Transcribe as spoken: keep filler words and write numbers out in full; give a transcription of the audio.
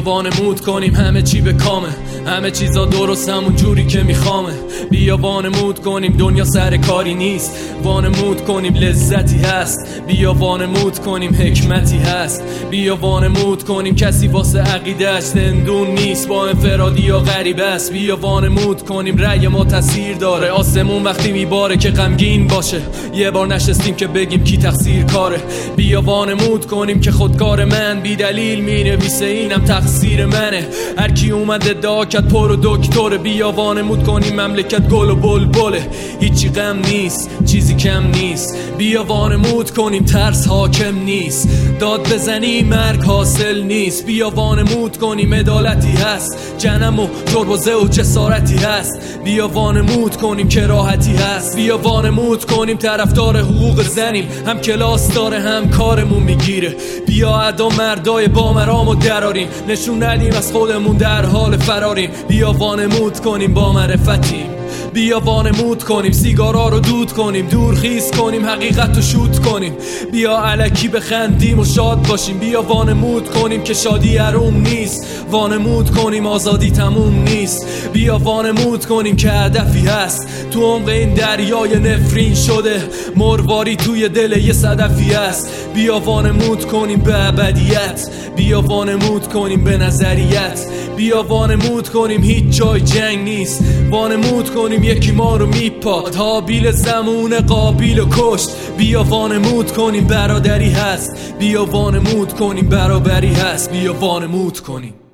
بیا وانمود کنیم همه چی به کامه، همه چیزا درست همون جوری که میخوامه. بیا وانمود کنیم دنیا سر کاری نیست، وانمود کنیم لذتی هست. بیا وانمود کنیم حکمتی هست. بیا وانمود کنیم کسی واسه عقیده‌اش زندون نیست، با انفرادی یا غریب است. بیا وانمود کنیم رأی ما تاثیر داره، آسمون وقتی میباره که غمگین باشه. یه بار نشستیم که بگیم کی تقصیر کاره. بیا وانمود کنیم که خودکار من بی دلیل مینویسه اینم تقصیر منه. هر کی اومد ادعا کرد پر و دکتره. بیا وانمود کنیم مملکت گل و بلبله، هیچی غم نیست چیزی کم نیست. بیا وانمود کنیم ترس حاکم نیست، داد بزنی مرگ حاصل نیست. بیا وانمود کنیم عدالتی هست، جنم و جربوزه و جسارتی هست. بیا وانمود کنیم که راحتی هست. بیا وانمود کنیم طرفدار حقوق زنیم، هم کلاس داره هم کارمون میگیره. بیا ادا مردای با مرامو دراریم، نشون ندیم از خودمون در حال فراریم. بیا وانمود کنیم با معرفتیم، بیا وانمود کنیم سیگارا رو دود کنیم، دور خیز کنیم حقیقت رو شوت کنیم. بیا الکی بخندیم و شاد باشیم. بیا وانمود کنیم که شادی حروم نیست، وانمود کنیم آزادی تموم نیست. بیا وانمود کنیم که هدفی هست، تو عمق این دریای نفرین شده مرواری توی دل یه صدفی هست. بیا وانمود کنیم به ابدیت، بیا وانمود کنیم به نظریت. بیا وانمود کنیم هیچ جای جنگ نیست، وانمود کنیم یکی ما رو میپاد. هابیل زمون قابیل و کشت. بیا وانمود کنیم برادری هست، بیا وانمود کنیم برابری هست. بیا وانمود کنیم.